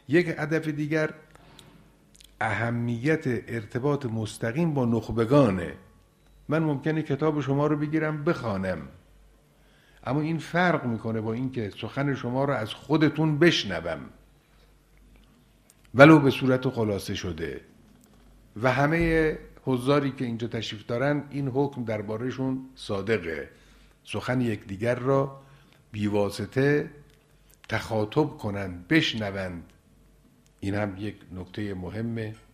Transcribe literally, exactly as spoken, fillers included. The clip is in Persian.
یک هدف دیگر اهمیت ارتباط مستقیم با نخبگانه. من ممکنه کتاب شما رو بگیرم بخوانم، اما این فرق میکنه با این که سخن شما رو از خودتون بشنوم ولو به صورت خلاصه شده. و همه حضاری که اینجا تشریف دارن این حکم دربارهشون صادقه، سخن یکدیگر را بیواسطه تخاطب کنند، بشنوند. این هم یک نکته مهمه